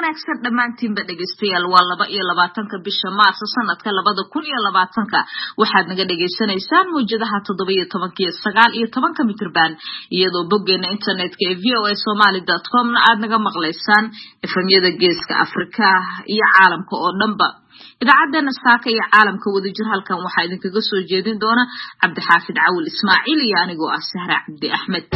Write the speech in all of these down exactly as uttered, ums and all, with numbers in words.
wanaagsan dhamaantiinba dhageystayaal waa laba iyo labaatanka bisha Maarso sanadka labada kun iyo labaatanka waxaad naga dhageysanaysaan muujadaha toddoba iyo toban iyo sagaal iyo toban mitirban iyadoo boggeena internetka ee v o a somali dot com na aad naga maqlaysaan efemyada geeska Afrika iyo caalamka oo dhanba idaacadana saaka iyo caalamka wadajir halkan waxa idinkaga soo jeedin doona Cabdixaafid Cawil Ismaaciil iyo anigoo ah Sahra Cabdi Ahmed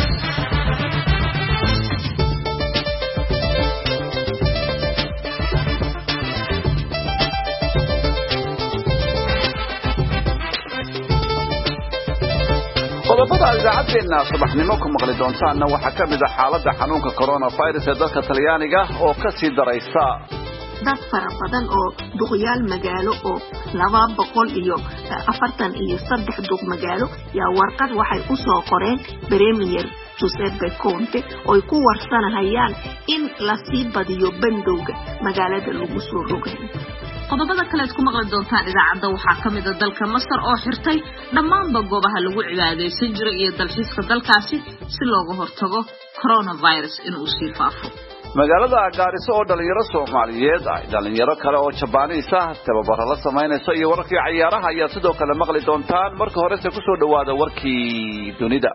qodobada idaacadeenna subaxnimo ku maqli doontaana waxa ka mid ah xaaladda xanuunka coronavirus ee dalka Talyaaniga oo ka sii daraysa dad fara badan oo duqyaal magaalo oo laba boqol iyo afartan iyo saddex duq magaalo yaa warqad waxay u soo qoreen Premier Giuseppe Conte oo ku warsanayaan in la sii badiyo bandowga magaalada lagu soo rogay qodobada kale ku maqli doontaan idaacadda waxa kamid ah dalka Masar oo xirtay dhammaan goobaha lagu cibaadeysan jiray iyo dalxiiska dalkaasi si looga hortago coronavirus inuu sii faafo magaalada Gaariso oo dhalinyaro Soomaaliyeed ay dhalinyaro kale oo Jabaaniis ah tababaro la sameynayso iyo wararkii ciyaaraha ayaa sidoo kale maqli doontaan marka hore se ku soo dhawaada warkii dunida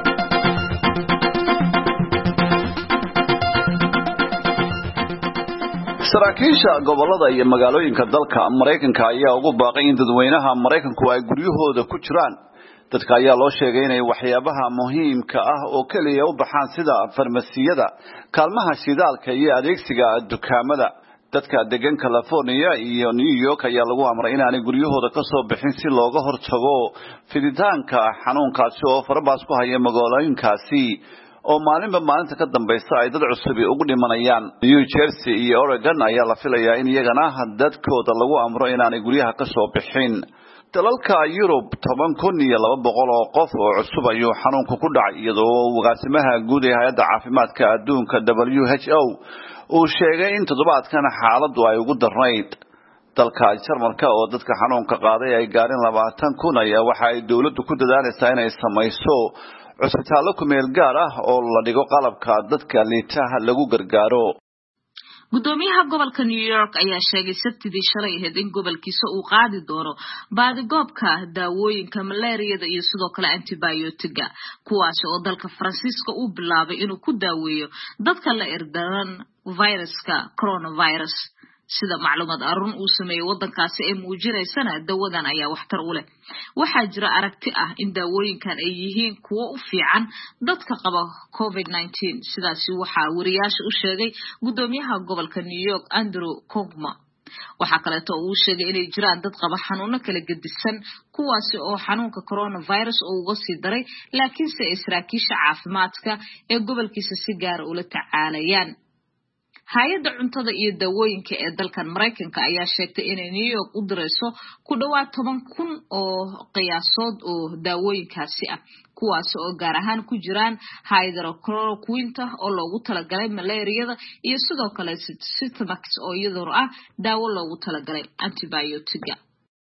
saraakiisha gobolada iyo magaalooyinka dalka Mareykanka ayaa ugu baaqay in dadweynaha Mareykanku ay guryahooda ku jiraan dadka ayaa loo sheegay inay waxyaabaha muhiimka ah oo kaliya u baxaan sida farmasiyada kaalmaha shidaalka iyo adeegsiga dukaamada dadka degan California iyo New York ayaa lagu amray inaanay guryahooda ka soo bixin si looga hortago fiditaanka xanuunkaasi oo farabaas ku haya magaalooyinkaasi oo maalinba maalinta ka dambaysa ay dad cusub ugu dhimanayaan New Jersey iyo Oregon ayaa la filayaa in iyagana dadkooda lagu amro inaanay guryaha ka soo bixin dalalka Yurub toban kun iyo laba boqol oo qof oo cusub ayuu xanuunku ku dhacay iyadoo wagaasimaha guud ee hay'adda caafimaadka adduunka W H O uu sheegay in toddobaadkan xaaladdu ay ugu darnayd dalka Jarmalka oo dadka xanuunka qaaday ay gaareen labaatan kun ayaa waxa ay dawladdu ku dadaalaysaa inay samayso cusbitaallo ku meel gaar ah oo la dhigo qalabka dadka liitaha lagu gargaaro gudoomiyaha gobolka New York ayaa sheegay sabtidii shalay ahayd in gobolkiisa uu qaadi doono baadigoobka daawooyinka malaariyada iyo sidoo kale antibiotiga kuwaas oo dalka Faransiiska uu bilaabay inuu ku daaweeyo dadka la irdaran viruska coronavirus sida macluumaad arun uu sameeyay wadankaasi ay muujinaysana dawadan ayaa waxtar u leh waxa jira aragti ah in daawooyinkan ay yihiin kuwa u fiican dadka qaba covid nineteen sidaas waxa wariyaasha u sheegay gudoomiyaha gobolka New York Andrew Cuomo waxa kale oo uu sheegay inay jiraan dad qaba xanuuno kala gedisan kuwaasi oo xanuunka coronavirus oo uga sii daray laakiin se saraakiisha caafimaadka ee gobolkiisa si gaar ah ula tacaalayaan hay'adda cuntada iyo daawooyinka ee dalkan Mareykanka ayaa sheegtay in New York u dirayso ku dhawaad toban kun oo qiyaasood oo daawooyinkaasi ah kuwaas oo gaar ahaan ku jiraan hydrochloroquine oo loogu talagalay malaariyada iyo sidoo kale Sitamax oo iyadoo ah daawo loogu talagalay antibiotiga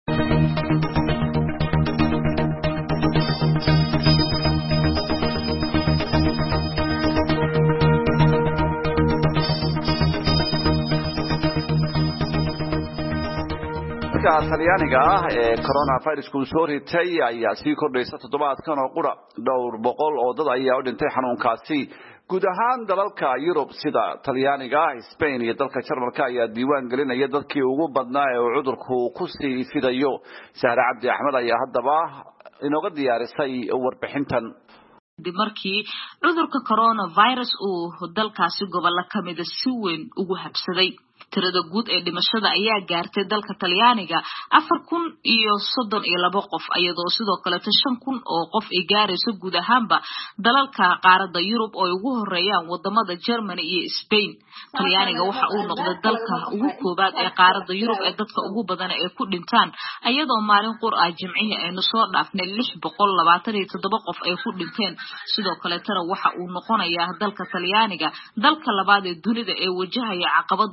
Talyaaniga ah ee coronavirus ku soo ritay ayaa sii kordhaysa toddobaadkan oo qura dhowr boqol oo dad ayaa u dhintay xanuunkaasi guud ahaan dalalka Yurub sida Talyaaniga, Spain iyo dalka Jarmalka ayaa diiwaan gelinaya dadkii ugu badnaa ee cudurku ku sii fidayo Sahra Cabdi Ahmed ayaa haddaba inooga diyaarisay warbixintan markii cudurka coronavirus uu dalkaasi gobolka kamid ah si weyn ugu habsaday tirada guud ee dhimashada ayaa gaartay dalka Talyaaniga afar kun iyo soddon iyo laba qof iyadoo sidoo kale shan kun oo qof ay gaarayso guud ahaanba dalalka qaaradda Yurub oo ugu horeeyaan wadamada Germany iyo Spain Talyaaniga waxa uu noqday dalka ugu koobaad ee qaaradda Yurub ee dadka ugu badan ee ku dhintaan iyadoo maalin qura Jimcihi aynu soo dhaafnay lix boqol labaatan iyo toddoba qof ay ku dhinteen sidoo kale tara waxa uu noqonayaa dalka Talyaaniga dalka labaad ee dunida ee wajahaya caqabada cudurka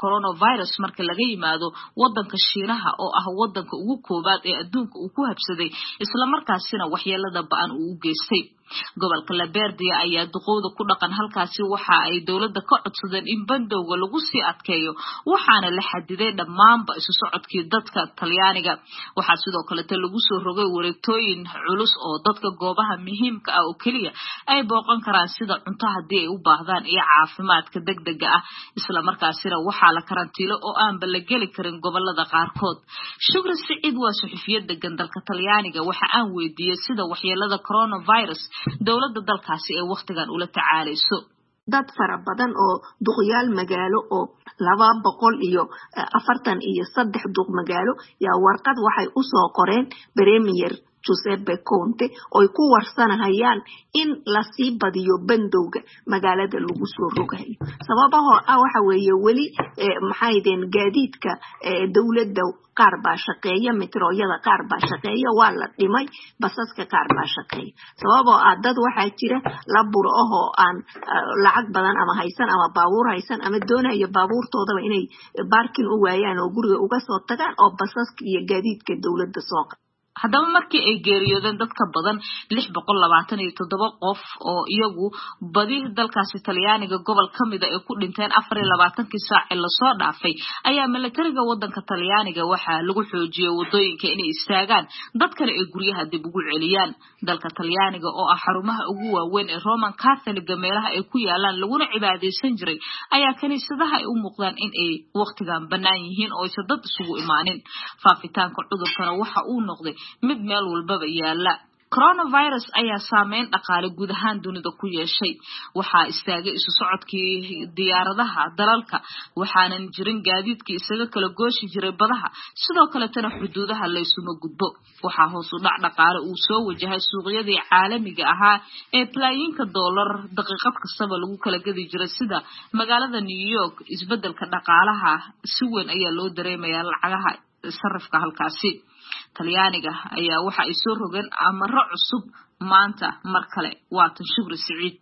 coronavirus marka laga yimaado wadanka Shiinaha oo ah wadanka ugu koobaad ee adduunka uu ku habsaday isla markaasina waxyeelada ba'an uu u geystay gobolka Laberdia ayaa duqowda ku dhaqan halkaasi waxa ay dawladda ka codsadeen in bandowga lagu sii adkeeyo waxaana la xadiday dhamaanba isu socodkii dadka Talyaaniga waxa sidoo kale lagu soo rogay wareegtooyin culus oo dadka goobaha muhiimka ah oo kaliya ay booqan karaan sida cunto hadii ay u baahdaan iyo caafimaadka degdega ah isla markaasina waxa la karantiilo oo aan bal gali karin gobolada qaarkood Shukri Saciid waa suxufiyada dalka Talyaaniga waxa aan weydiiyay sida waxyeelada coronavirus dawladda dalkaasi ee waqtigan ula tacaalayso dad fara badan oo duqyaal magaalo oo laba boqol iyo afartan iyo saddex duq magaalo yaa warqad waxay u soo qoreen Premier Giuseppe Conte oo ku warsanayaan in la sii badiyo bandowga magaalada lagu soo rogayo sababaha ah waxa weeye wali maxaydeen gaadiidka dawladda qaar baa shaqeeya metrooyada qaar baa shaqeeya waa la dhimay basaska qaar baa shaqeeya sababoo ah dad waxa jira la buro oo aan lacag badan ama haysan ama baabuur haysan ama doonaya baabuurtooda inay parking u waayaan oo guriga uga soo tagaan oo basaska iyo gaadiidka dawladda soo haddaba markii ay geeriyoodeen dadka badan lix boqol labaatan iyo toddoba qof oo iyagu badi dalkaasi Talyaaniga gobol kamid ah ay ku dhinteen afar iyo labaatan saac ee la soo dhaafay ayaa militariga wadanka Talyaaniga waxa lagu xoojiyay wadooyinka inay istaagaan dadkana ay guryaha dib ugu celiyaan dalka Talyaaniga oo ah xarumaha ugu waaweyn ee Roman Catholic meelaha ay ku yaalaan laguna cibaadeysan jiray ayaa kaniisadaha ay u muuqdaan in ay waqtigan banaan yihiin oo ay dad isugu imaanin faafitaanka cudurkana waxa uu noqday mid meel walba yaala coronavirus ayaa saameyn dhaqaale guud ahaan dunida ku yeeshay waxa istaagay isu socodkii diyaaradaha dalalka waxaana jirin gaadiidkii isaga kala gooshi jiray badaha sidoo kale tan xuduudaha la isuma gudbo waxa hoos u dhac dhaqaale uu soo wajahay suuqyadii caalamiga ahaa ee plaayinka dollar daqiiqad kasta lagu kala gadi jiray sida magaalada New York isbedelka dhaqaalaha si weyn ayaa loo dareemayaa lacagaha sarifka halkaasi Talyaaniga ayaa waxa ay soo rogeen amaro cusub maanta mar kale waa tan Shukri Saciid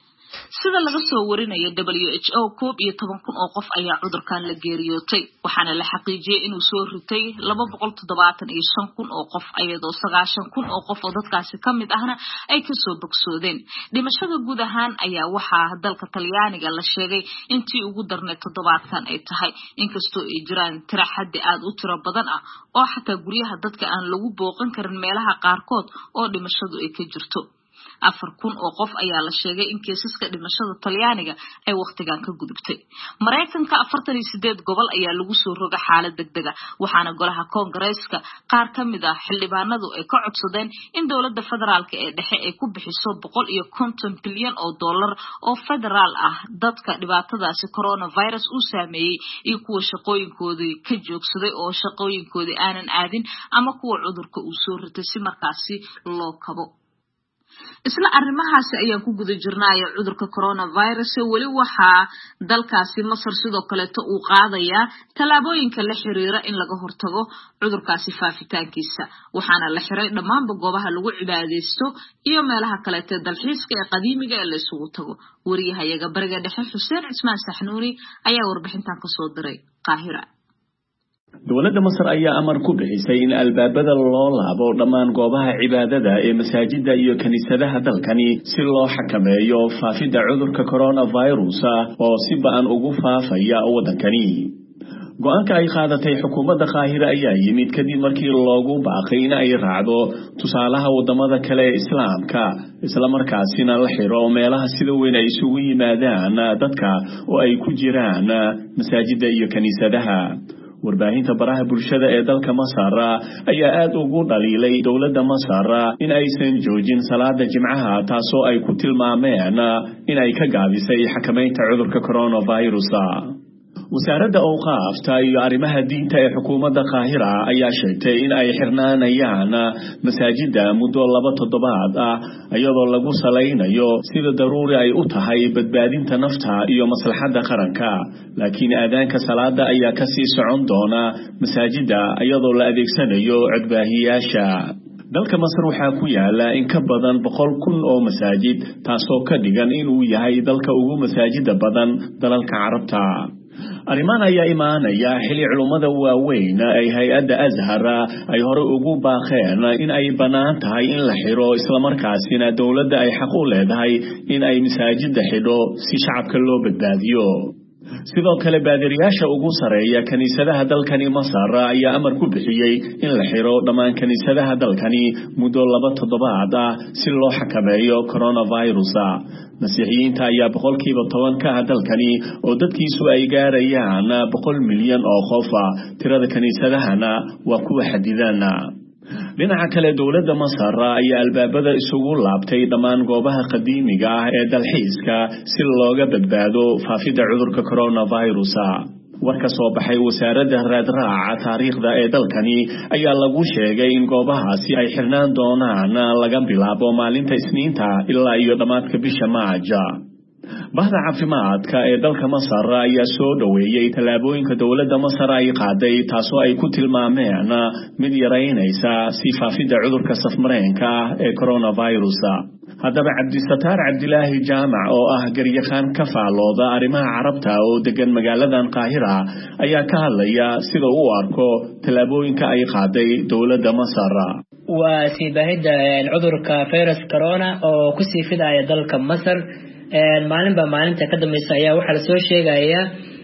sida laga soo warinayo W H O koob iyo toban kun oo qof ayaa cudurkan la geeriyootay waxaana la xaqiijiyay inuu soo ritay laba boqol toddobaatan iyo shan kun oo qof ayadoo sagaashan kun oo qof oo dadkaasi kamid ahna ay ka soo bogsoodeen dhimashada guud ahaan ayaa waxa dalka Talyaaniga la sheegay intii ugu darnay toddobaadkan ay tahay inkastoo ay jiraan tiro xaddi aad u tiro badan ah oo xataa guryaha dadka aan lagu booqan karin meelaha qaarkood oo dhimashadu ay ka jirto afar kun oo qof ayaa la sheegay in kiisaska dhimashada Talyaaniga ay waqtigan ka gudubtay Mareykanka afartan iyo sideed gobol ayaa lagu soo rogay xaalad degdeg ah waxaana golaha Koongareeska qaar kamid ah xildhibaanadu ay ka codsadeen in dawladda federaalka ee dhexe ay ku bixiso boqol iyo konton bilyan oo dollar oo federaal ah dadka dhibaatadaasi coronavirus uu saameeyay iyo kuwa shaqooyinkoodii ka joogsaday oo shaqooyinkoodii aanan aadin ama kuwa cudurka uu soo ritay si markaasi loo kabo isla arrimahaasi ayaan ku guda jirnaa cudurka coronavirus wali waxa dalkaasi Masar sidoo kale uu qaadaya talaabooyinka la xiriira in laga hortago cudurkaasi faafitaankiisa waxaana la xiray dhammaan goobaha lagu cibaadeysto iyo meelaha kale ee dalxiiska ee qadiimiga ee la isugu tago wariyahayaga bariga dhexe Xuseen Cismaan Saxnuuni ayaa warbixintan ka soo diray Qaahira dawladda Masar ayaa amar ku bixisay in albaabada loo laabo dhammaan goobaha cibaadada ee masaajida iyo kaniisadaha dalkani si loo xakameeyo faafida cudurka coronavirus oo si ba'an ugu faafaya wadankani go'aanka ay qaadatay xukuumadda Qaahira ayaa yimid kadib markii loogu baaqay in ay raacdo tusaalaha wadamada kale ee islaamka isla markaasina la xiro meelaha sida weyn ay isugu yimaadaan dadka oo ay ku jiraan masaajida iyo kaniisadaha warbaahinta baraha bulshada ee dalka Masar ayaa aad ugu dhaliilay dawladda Masar in aysan joojin salaada Jimcaha taasoo ay ku tilmaameen in ay ka gaabisay xakameynta cudurka coronavirus wasaaradda awqaafta iyo arrimaha diinta ee xukuumadda Qaahira ayaa sheegtay in ay xirnaanayaan masaajida muddo laba toddobaad ah iyadoo lagu saleynayo sida daruuri ay u tahay badbaadinta nafta iyo maslaxadda qaranka laakiin aadaanka salaada ayaa ka sii socon doona masaajida iyadoo la adeegsanayo codbaahiyaasha dalka Masar waxaa ku yaala in ka badan boqol kun oo masaajid taasoo ka dhigan inuu yahay dalka ugu masaajida badan dalalka Carabta arrimahan ayaa imaanaya xilli culimada waaweyn ay hay'adda Azhar ay hore ugu baaqeen in ay banaan tahay in la xiro isla markaasina dawladda ay xaq u leedahay in ay masaajida xidho si shacabka loo badbaadiyo sidoo kale baadiriyaasha ugu sareeya kaniisadaha dalkani Masar ayaa amar ku bixiyay in la xiro dhammaan kaniisadaha dalkani muddo laba toddobaad ah si loo xakameeyo coronavirus masiixiyiinta ayaa boqolkiiba toban ka ah dalkani oo dadkiisu ay gaarayaan boqol milyan oo qof tirada kaniisadahana waa kuwa xadidan dhinaca kale dawladda Masar ayaa albaabada isugu laabtay dhammaan goobaha qadiimiga ah ee dalxiiska si looga badbaado faafida cudurka coronavirus warka soo baxay wasaaradda raadraaca taariikhda ee dalkani ayaa lagu sheegay in goobahaasi ay xirnaan doonaan laga bilaabo maalinta Isniinta ilaa iyo dhamaadka bisha Maaja bahda caafimaadka ee dalka Masar ayaa soo dhaweeyay talaabooyinka dawladda Masar ay qaaday taasoo ay ku tilmaameen mid yareynaysa si faafida cudurka safmareenka ee coronavirus haddaba Cabdisataar Cabdilaahi Jaamac oo ah garyaqaan ka faalooda arrimaha Carabta oo degan magaaladan Qaahira ayaa ka hadlaya sida uu arko talaabooyinka ay qaaday dawladda Masar waa si baahida cudurka virus corona oo ku sii fidaya dalka Masar maalinba maalinta ka dambaysa ayaa waxa la soo sheegayaa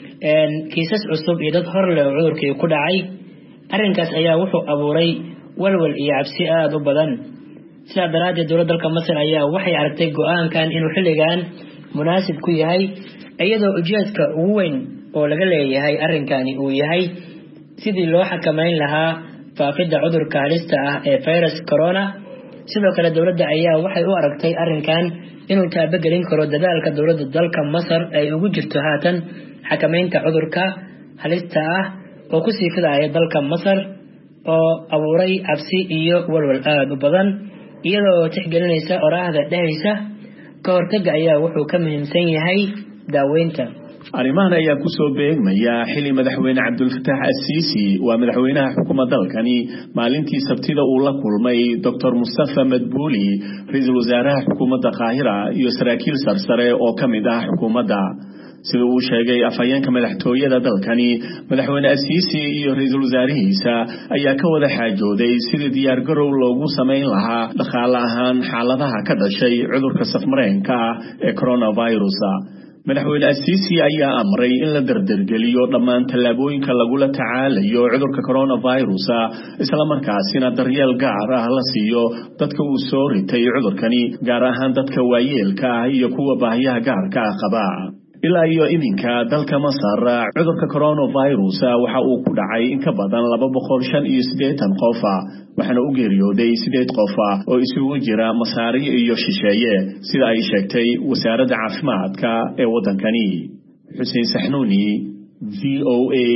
kiisas cusub iyo dad hor leh cudurkii ku dhacay arrinkaas ayaa wuxuu abuuray walwal iyo cabsi aad u badan sidaa daraaddeed dowladda dalka Masar ayaa waxay aragtay go'aankan inuu xilligan munaasib ku yahay iyadoo ujeedka ugu weyn oo laga leeyahay arrinkani uu yahay sidii loo xakameyn lahaa faafidda cudurka halista ah ee virus corona sidoo kale dowladda ayaa waxay u aragtay arrinkan inuu taabagelin karo dadaalka dowladda dalka Masar ay ugu jirto haatan xakameynta cudurka halista ah oo ku sii fidaya dalka Masar oo abuuray cabsi iyo walwal aad u badan iyadoo tixgelinaysa oraahda dhehaysa ka hortagga ayaa wuxuu ka muhiimsan yahay daaweynta arrimahan ayaa ku soo beegmaya xilli madaxweyne Cabdul Fattah al-Sisi waa madaxweynaha xukuumadda dalkani maalintii Sabtida uu la kulmay Doctor Mustafa Madbuli ra'iisul wasaaraha xukuumadda Qaahira iyo saraakiil sarsare oo ka mid ah xukuumadda sida uu sheegay afhayeenka madaxtooyada dalkani madaxweyne al-Sisi iyo ra'iisul wasaarihiisa ayaa ka wada xaajooday sidii diyaar garow loogu sameyn lahaa dhaqaale ahaan xaaladaha ka dhashay cudurka safmareenka ee coronavirus madaxweyne al-Sisi ayaa amray in la dardargeliyo dhammaan talaabooyinka lagula tacaalayo cudurka coronavirus isla markaasina daryeel gaar ah la siiyo dadka uu soo ritay cudurkani gaar ahaan dadka waayeelka ah iyo kuwa baahiyaha gaarka ah qaba ilaa iyo iminka dalka Masar cudurka coronavirus waxa uu ku dhacay in ka badan laba boqol shan iyo siddeetan qof waxaana u geeriyooday siddeed qof oo isugu jira Masaari iyo shisheeye sida ay sheegtay wasaaradda caafimaadka ee wadankani Xuseen Saxnuuni V O A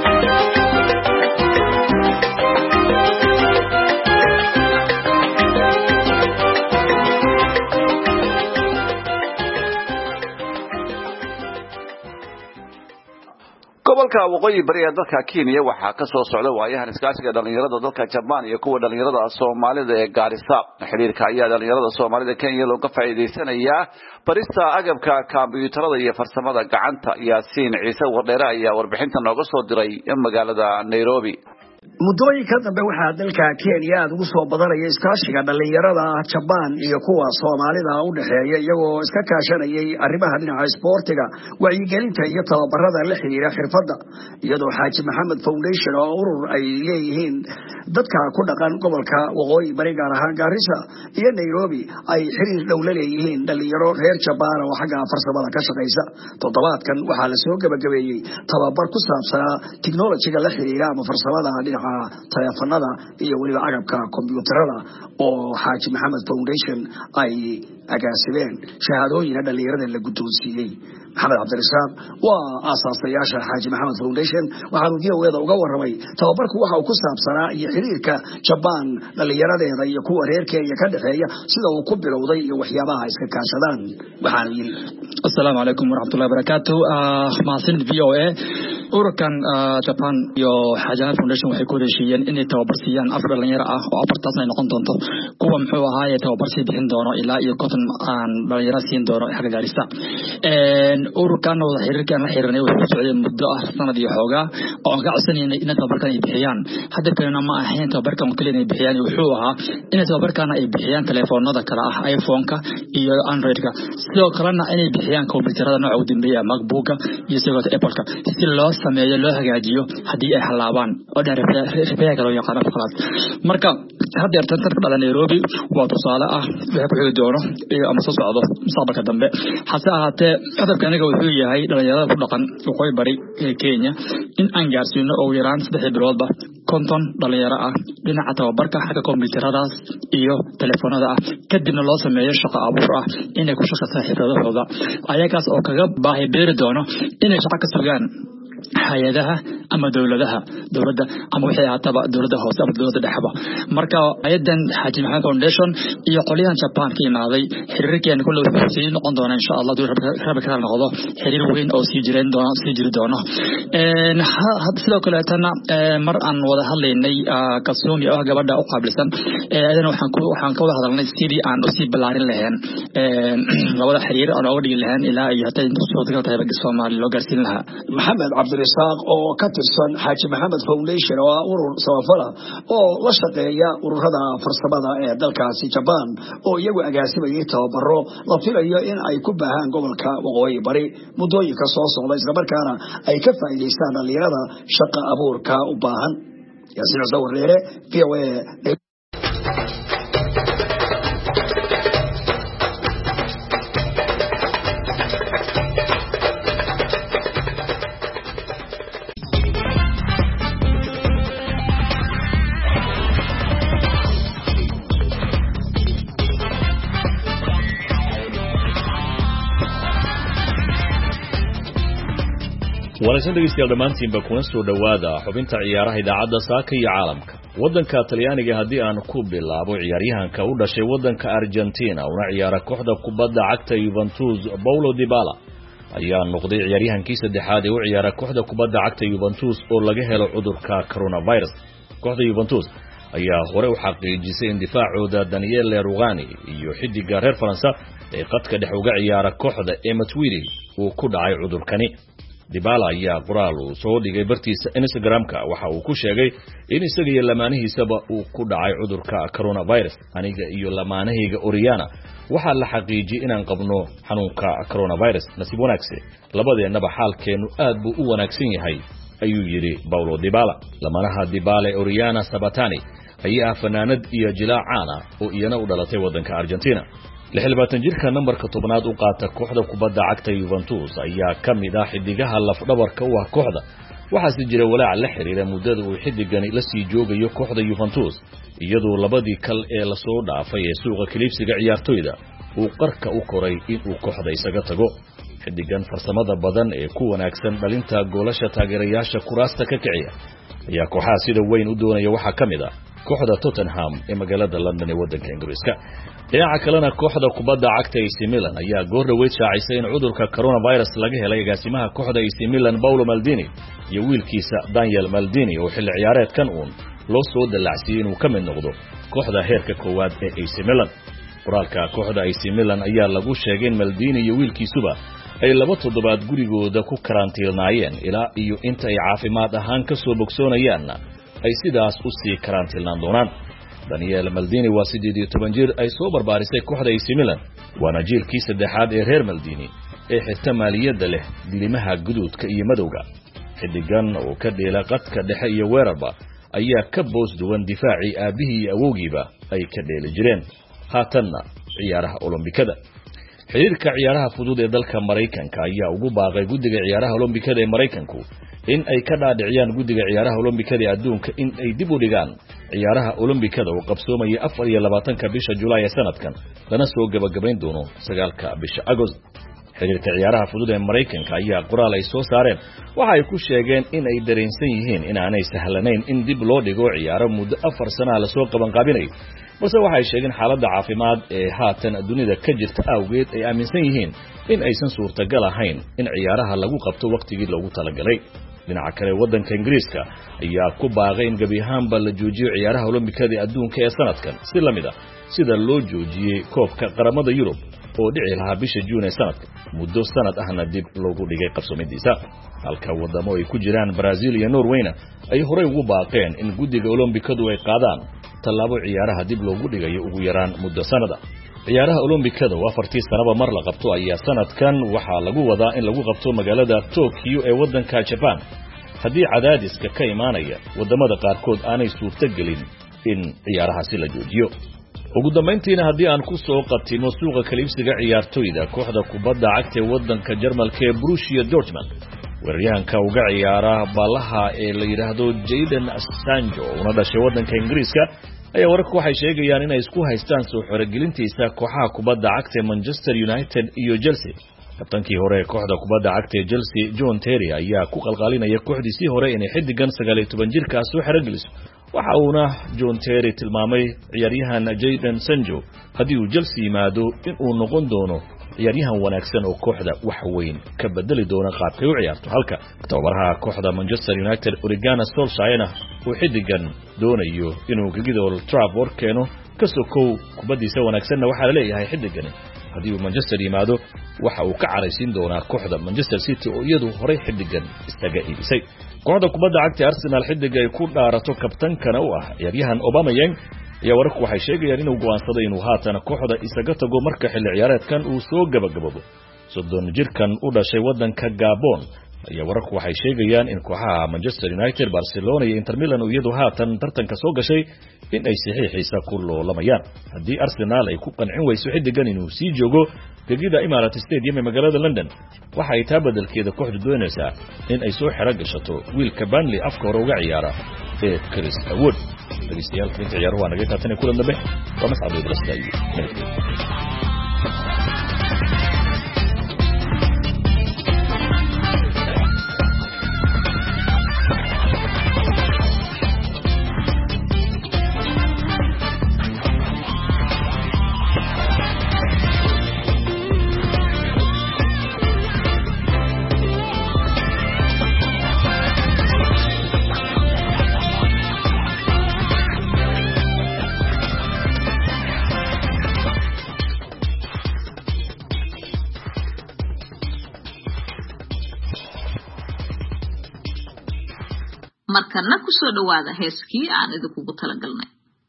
gobolka waqooyi bari ee dalka Kenya waxaa ka soo socda waayahan iskaashiga dhalinyarada dalka Japan iyo kuwa dhalinyarada Soomaalida ee Garissa xiriirka ayaa dhalinyarada Soomaalida Kenya looga faa'iideysanaya barista agabka kombiyuutarada iyo farsamada gacanta Yaasiin Ciise Wardheere ayaa warbixinta nooga soo diray magaalada Nairobi muddooyinka dambe waxaa dalka Kenya aad ugu soo badanaya iskaashiga dhalinyarada Japan iyo kuwa Soomaalida u dhaxeeya iyagoo iska kaashanayay arrimaha dhinaca isboortiga wacyigelinta iyo tababarada la xiriira xirfadda iyadoo Xaaji Maxamed Foundation oo urur ay leeyihiin dadka ku dhaqan gobolka waqooyi bari gaar ahaan Garissa iyo Nairobi ay xiriir dhow la leeyihiin dhalinyaro reer Japan oo xagga farsamada ka shaqeysa toddobaadkan waxaa la soo gabagabeeyay tababar ku saabsan technology-ga la xiriira ama farsamada dhinaca telefonada iyo waliba agabka kombiyuutarada oo Xaaji Maxamed Foundation ay agaasimeen shahaadooyina dhalinyarada la guddoonsiiyey. maxamed cabdirasaaq waa aasaasayaasha xaaji maxamed foundation waxaanu v o eda uga warramay tababarku waxa uu ku saabsanaa iyo xiriirka jabaan dhalinyaradeeda iyo kuwa reer Kenya ka dhexeeya sida uu ku bilowday iyo waxyaabaha iska kaashadaan. waxaanu yiri assalaamu calaykum waraxmatullahi wabarakaatu. mahadsan v o a ururkan Japan iyo xaaji maxamed foundation waxay ku heshiiyeen inay tababar siiyaan afar dhalinyaro ah oo afartaas ay noqon doonto kuwa muxuu ahaayay tababar sii bixin doono ilaa iyo konton aan dhalinyaro siin doono xagga gaarista. ururkan wada xiriirkan la xiriirnay wuxuu socday muddo ah sanad iyo xoogaa oo aan ka codsanayay in tababarkan ay bixiyaan. hadda kalena ma ahayn tababarkan oo kaliya ay bixiyaan, wuxuu ahaa in tababarkan ay bixiyaan telefoonada kala ah iPhone-ka iyo Android-ka, sidoo kalena inay bixiyaan kombiyuutarada nooca u dambeeya MacBook-ka iyo sidoo kale Apple-ka si loo sameeyo loo hagaajiyo haddii ay halaabaan oo dhan repair kale oo yaqaan afkalaad. marka hadda yartan tarka dhala Nairobi waa tusaale ah waxa ku xigi doono ama soo socdo mustaqbalka dambe. hase ahaatee hadafka aniga wuxuu yahay dhalinyarada ku dhaqan waqooyi bari ee Kenya in aan gaarsiino oo yaraan saddex biloodba konton dhalinyaro ah dhinaca tababarka xagga kombiyuutaradaas iyo telefoonada ah, kadibna loo sameeyo shaqo abuur ah inay ku shaqeeyaan xirfadahooda ayagaas oo kaga baahi beeri doono inay shaqo ka sugaan hay'adaha ama dawladaha dawladda ama wixii ahaataba dawladda hoose ama dawladda dhexba. marka ayadan xaaji maxamed foundation iyo qoliyahan Japan ka imaaday xiriirkeena kullu wuxuu sii noqon doonaa insha Allah duu rabbi kala noqdo xiriir weyn oo sii jireen doona sii jiri doona. een had sidoo kale tan mar aan wada hadlaynay kalsooni oo gabadha u qaabilsan ee waxaan ku waxaan ka wada hadalnay sidii aan u sii balaarin lahayn een labada xiriir aan uga dhigi lahayn ilaa iyo hataa inta soo tagaa tahay Soomaali loo gaarsiin lahaa. maxamed cabdirasaaq oo ka tirsan xaaji maxamed foundation oo urur samafala oo la shaqeeya ururada farsamada ee dalkaasi Japan oo iyagu agaasimayay tababaro la filayo in ay ku baahan gobolka waqooyi bari muddooyinka soo socda isla markaana ay ka faa'iideystaan dhalinyarada shaqo abuurka u baahan. yaasiin sawirreere v o a. walaashan dhegeystayaal dhammaantiinba kuna soo dhowaada xubinta ciyaaraha idaacadda saaka iyo caalamka. waddanka Talyaaniga haddii aan ku bilaabo ciyaaryahanka u dhashay waddanka Argentina una ciyaara kooxda kubadda cagta Juventus Paulo Dybala ayaa noqday ciyaaryahankii saddexaad ee u ciyaara kooxda kubadda cagta Juventus oo laga helo cudurka coronavirus. kooxda Juventus ayaa hore u xaqiijisay in difaacooda Daniele Rugani iyo xidiga reer Faransa ee qadka dhex uga ciyaara kooxda Ematwiri uu ku dhacay cudurkani. Dybala ayaa qoraal uu soo dhigay bartiisa Instagram-ka waxa uu ku sheegay in isaga iyo lamaanihiisaba uu ku dhacay cudurka coronavirus. aniga iyo lamaanahayga Oriana waxa la xaqiijiyay inaan qabno xanuunka coronavirus. nasiib wanaagsan labadeennaba xaalkeenu aad buu u wanaagsan yahay ayuu yiri Paulo Dybala. lamaanaha Dybala Oriana Sabatani ayaa fanaanad iyo jilaacan ah oo iyana u dhalatay waddanka Argentina. lix iyo labaatan jirka nambarka tobnaad u qaata kooxda kubadda cagta Juventus ayaa kamid ah xidigaha laf-dhabarka u ah kooxda. waxaa si jira walaac la xiriira muddada uu xidigani la sii joogayo kooxda Juventus iyadoo labadii kal ee la soo dhaafay ee suuqa kaliibsiga ciyaartoyda uu qarka u koray in uu kooxda isaga tago. xidigan farsamada badan ee ku wanaagsan dhalinta goolasha taageerayaasha kuraasta ka kiciya ayaa kooxaha sida weyn u doonaya waxaa kamid ah kooxda Tottenham ee magaalada London ee waddanka Ingiriiska. dhinaca kalena kooxda kubadda cagta A C Milan ayaa goor dhaweyd shaacisay in cudurka coronavirus laga helay agaasimaha kooxda A C Milan Paolo Maldini iyo wiilkiisa Daniel Maldini oo xilli ciyaareedkan uun loo soo dalacsiyay inuu ka mid noqdo kooxda heerka koowaad ee A C Milan. qoraalka kooxda A C Milan ayaa lagu sheegay in Maldini iyo wiilkiisuba ay laba toddobaad gurigooda ku karantiilnaayeen ilaa iyo inta ay caafimaad ahaan ka soo bogsoonayaan ay sidaas u sii karantiilnaan doonaan. Daniel Maldini waa siddeed iyo toban jir ay soo barbaarisay kooxda A C Milan waana jiilkii saddexaad ee reer Maldini ee xirta maaliyadda leh dilimaha guduudka iyo madowga. xidigan oo ka dheela qadka dhexe iyo weerarba ayaa ka boos duwan difaacii aabihii iyo awowgiiba ay ka dheeli jireen haatanna ciyaaraha Olombikada. xiriirka ciyaaraha fudud ee dalka Mareykanka ayaa ugu baaqay guddiga ciyaaraha Olombikada ee Mareykanku in ay ka dhaadhiciyaan guddiga ciyaaraha Olombikada ee adduunka in ay dib u dhigaan ciyaaraha Olombikada oo qabsoomaya afar iyo labaatanka bisha Julaay ee sanadkan lana soo gabagabayn doono sagaalka bisha Agost. xiriirka ciyaaraha fudud ee Mareykanka ayaa qoraal ay soo saareen waxa ay ku sheegeen in ay dareensan yihiin in aanay sahlanayn in dib loo dhigo ciyaaro muddo afar sano la soo qaban qaabinay balse waxa ay sheegeen xaaladda caafimaad ee haatan dunida ka jirta awgeed ay aaminsan yihiin in aysan suurtagal ahayn in ciyaaraha lagu qabto waqtigii loogu talagalay. dhinaca kale waddanka Ingiriiska ayaa ku baaqay in gabi ahaanba la joojiyo ciyaaraha Olombikada ee adduunka ee sanadkan si lamid ah sida loo joojiyay koobka qaramada Yurub oo dhici lahaa bisha Juun ee sanadka muddo sanad ahna dib loogu dhigay qabsoomidiisa. halka wadamo ay ku jiraan Brazil iyo Norwayna ay horey ugu baaqeen in guddiga Olombikadu ay qaadaan tallaabo ciyaaraha dib loogu dhigayo ugu yaraan muddo sanada. ciyaaraha Olombikada oo afartii sanaba mar la qabto ayaa sanadkan waxaa lagu wadaa in lagu qabto magaalada Tokyo ee waddanka Japan haddii cadaadiska ka imaanaya wadamada qaarkood aanay suurtagelin in ciyaarahaasi la joojiyo. ugu dambeyntiina haddii aan ku soo qatimo suuqa kaliibsiga ciyaartoyda kooxda kubadda cagta ee waddanka Jarmalka ee Borussia Dortmund weeraryahanka uga ciyaara ballaha ee la yiraahdo Jadon Sancho una dhashay waddanka Ingiriiska ayaa wararku waxay sheegayaan in ay isku haystaan soo xorogelintiisa kooxaha kubadda cagta ee Manchester United iyo Chelsea. kabtankii hore ee kooxda kubadda cagta ee Chelsea John Terry ayaa ku qalqaalinaya kooxdiisii hore inay xidigan sagaal iyo toban jirka soo xorogeliso waxa uuna John Terry tilmaamay ciyaaryahan Jadon Sancho haddii uu Chelsea yimaado in uu noqon doono ciyaaryahan wanaagsan oo kooxda wax weyn ka bedeli doona qaabkay u ciyaarto. halka tababaraha kooxda Manchester United Ole Gunnar Solskjaer uu xidigan doonayo inuu gagida Old Trafford keeno ka sokow kubadiisa wanaagsanna waxa la leeyahay xidigan haddii uu Manchester yimaado waxa uu ka caraysiin doonaa kooxda Manchester City oo iyadu horey xidigan istaga iibisay. kooxda kubadda cagta Arsenal xidig ay ku dhaarato kabtankana u ah ciyaaryahan Aubameyang ayaa wararku waxay sheegayaan inuu go'aansaday inuu haatan kooxda isaga tago marka xilli ciyaareedkan uu soo gabagababo. soddon jirkan u dhashay waddanka Gabon ayaa wararku waxay sheegayaan in kooxaha Manchester United, Barcelona iyo Inter Milan iyadu haatan tartanka soo gashay in ay saxiixiisa ku loolamayaan. haddii Arsenal ay ku qancin weyso xidigan inuu sii joogo gegida Emirates Stadium ee magaalada London waxa ay taa beddelkeeda kooxdu doonaysaa in ay soo xiro gashato wiilka Burnley afka hore uga ciyaara ee Chris Wood. dhageystayaal inta ciyaaruhu naga taatana kulan dambe waa mas'ad Idrasta iyo markana ku soo dhawaada heeskii aan idinku talagalnay.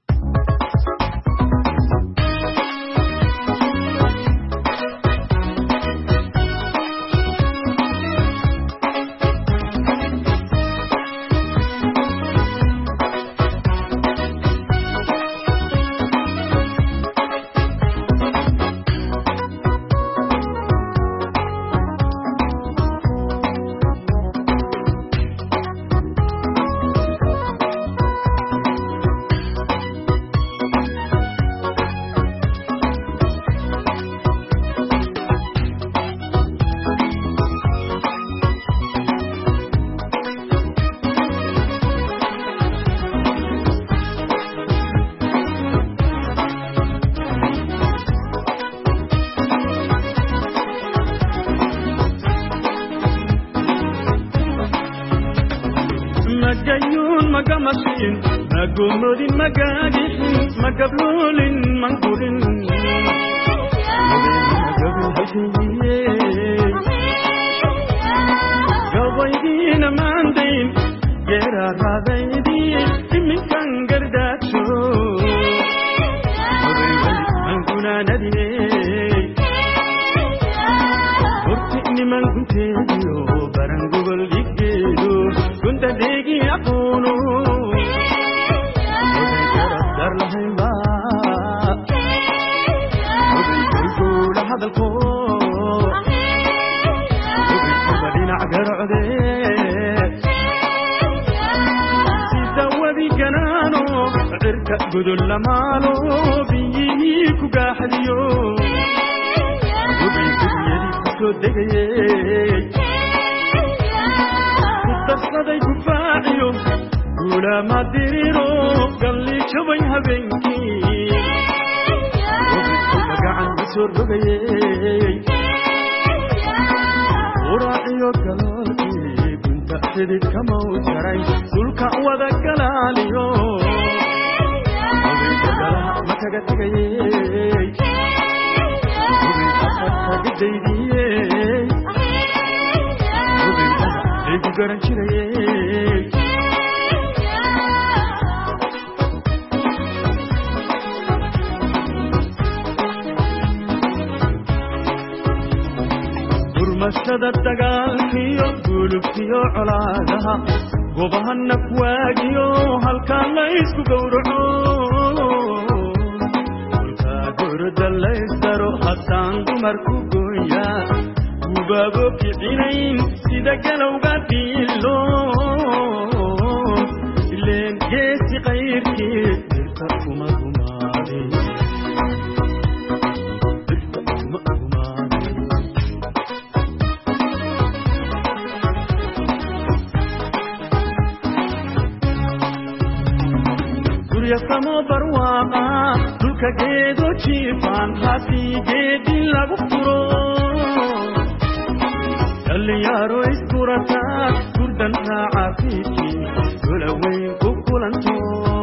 مقامشين مقومودين مقادحين مقبلولين منقولين قويدين ماندين جيرا راضيدين من كان قرداتشو منقونا ندين ورتئني من كنتيجيو برنقو بالجيجيو كنت ديجي أقولو وذكر الدار لهيبا وذكر كل هذا الكون gudul lamaalo biyihii ku gaaxadiyo soo degayay ku darsaday gufaaciyo guulama diriro galli jabay habeenkii magacan soo rogayay uraaciyo galoolkii gunta xidid kama u jaray dhulka wada galaaliyo makaga tegayay garan jirayay gurmashada dagaalkiyo gulubkiyo colaadaha gobahana kuwaagiyo halkaa la isku gowraco dhulkaa gurda la isdaro haddaan dumarku gooya gubaabo kicinayn sida galowga dhiilo ileen geesi qayrkii dirta kuma gumaade dirta kuma gumaade gurya samo barwaaqa dhulka geedo jiifaan haddii geedi lagu furo dhallinyaro iskurataa gurdan raacafiidkii golaweyn ku kulanto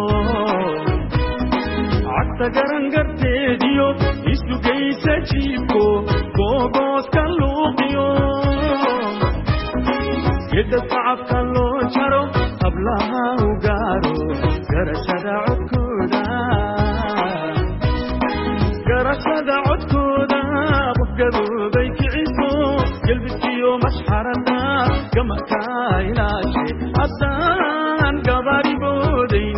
cagta garangarteediyo isugaysa jiibko googooska luuqiyo gedda sacabka loo jaro hablaha u gaaro garashada codkooda garashada codkooda qofgadoobay kiciso gelbiskiyo mashxarada gamaka ilaashe haddaan gabari boodayn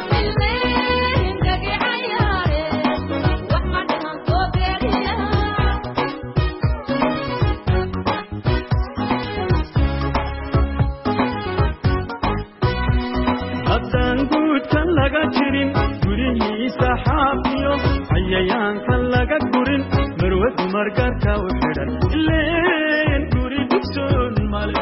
haddaan guudkan laga jirin gurihiisa xaafiyo cayayaanka laga gurin marwe dumar gaarka u xidhan ileen guri dugsoon male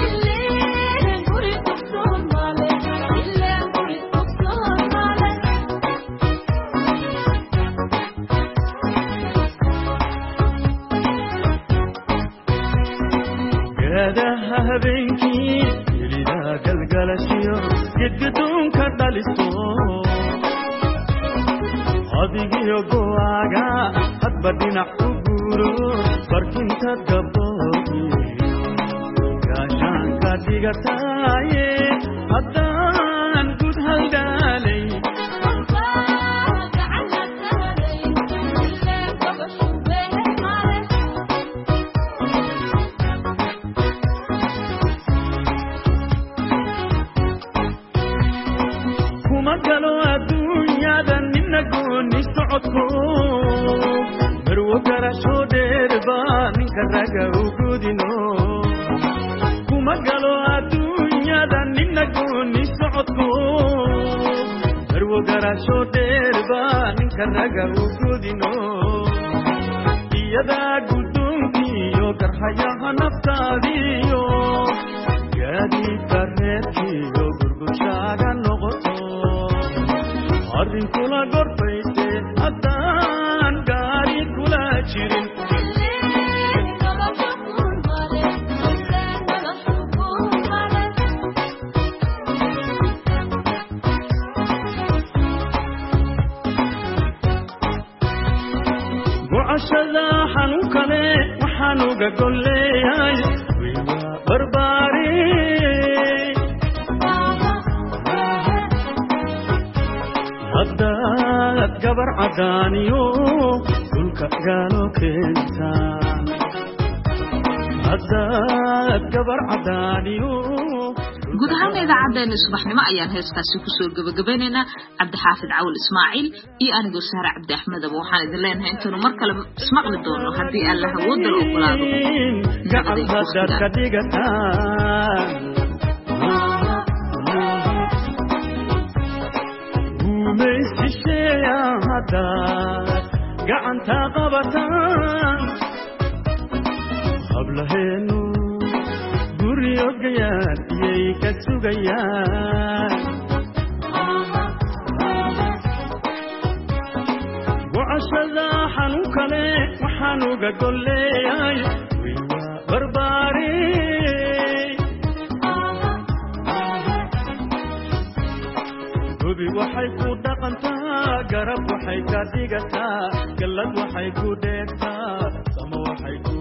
gaadaha habeenkii yelidaa galgalashiyo gedgadoonka dhaliso adigiyo go'aaga hadba dhinac u guuro barkinta gabdhoodii gaashaanka dhigataaye haddaan gud haldaalay kuma galo adduunyada nina gooni socodko marwo garasho dheerba ninka raga u gudino kuma galo adduunyada nina gooni socodko marwo garasho dheerba ninka raga u gudino iyadaa guddoonkiyo garhayaha naftaadiyo gaadiidka reerkiyo gurgushaaga noqoto arrin kula gorfayse haddaan gaari kula jirin gocashada xanuun kale waxaan uga gol leeyahay wiiwa barbaare haddaad gabar cadaaniyo dhulka gaalo keentaan haddaad gabar cadaaniyo guud ahaan idaacaddeena subaxnimo ayaan heeskaasi kusoo gabagabaynaynaa cabdixaafid cawal ismaaciil iyo anigoo sahre cabdi axmedaba waxaan idin leenahay intaanu mar kale ismaqli doono haddii alla hawoodal ogolaado gacalhadaad dhigataan gumaysi gacantaa qabataan hablaheenu guriyogayaan iyay ka sugayaan gocashada xanuun kale waxaan uga golleeyay wiwa barbaari gobi waxay ku dhaqantaa garab waxay ka dhigataa gallad waxay ku dheegtaa sama waxay ku